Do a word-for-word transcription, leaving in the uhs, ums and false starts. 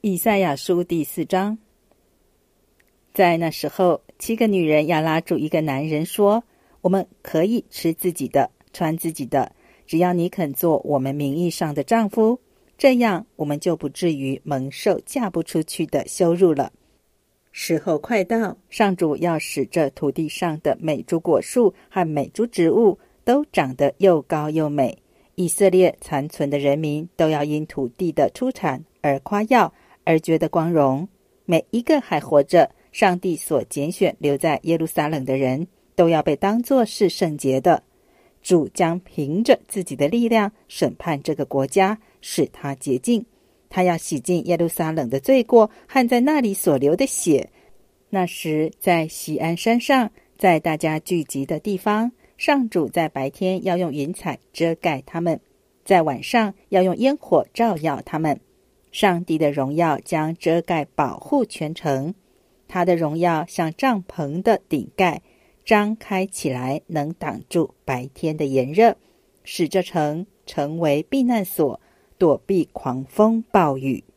以赛亚书第四章。在那时候，七个女人要拉住一个男人说，我们可以吃自己的，穿自己的，只要你肯做我们名义上的丈夫，这样我们就不至于蒙受嫁不出去的羞辱了。时候快到，上主要使这土地上的每株果树和每株植物都长得又高又美。以色列残存的人民都要因土地的出产而夸耀，而觉得光荣。每一个还活着上帝所拣选留在耶路撒冷的人，都要被当作是圣洁的。主将凭着自己的力量审判这个国家，使他洁净。他要洗净耶路撒冷的罪过和在那里所流的血。那时在锡安山上，在大家聚集的地方，上主在白天要用云彩遮盖他们，在晚上要用烟火照耀他们。上帝的荣耀将遮盖保护全城，他的荣耀像帐篷的顶盖，张开起来，能挡住白天的炎热，使这城成为避难所，躲避狂风暴雨。